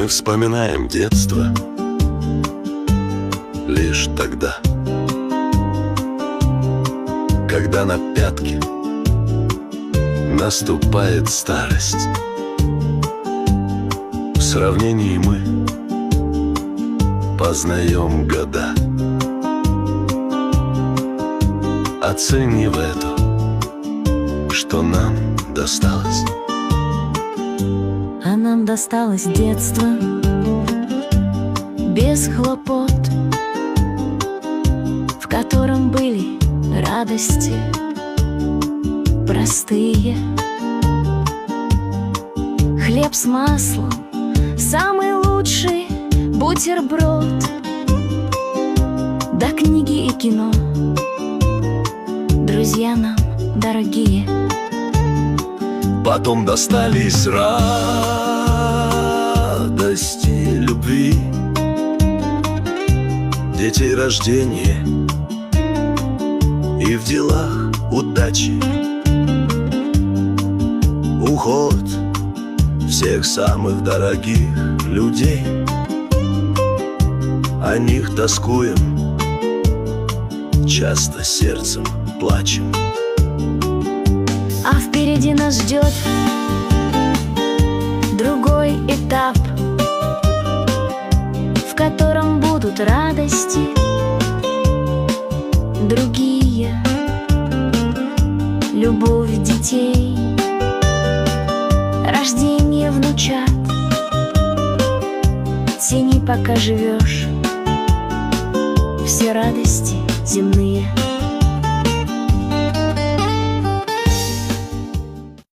вспоминаем детство лишь тогда, когда на пятки наступает старость. В сравнении мы познаем года, оценив это, что нам досталось. А нам досталось детство без хлопот, в котором были радости простые. Хлеб с маслом, самый лучший бутерброд, да книги и кино, друзья нам дорогие. Потом достались радости любви, детей рождения и в делах удачи, уход всех самых дорогих людей. О них тоскуем, часто сердцем плачем. А впереди нас ждет другой этап, в котором будут радости другие, любовь детей, рождение внучат. Цени, пока живешь, все радости земные.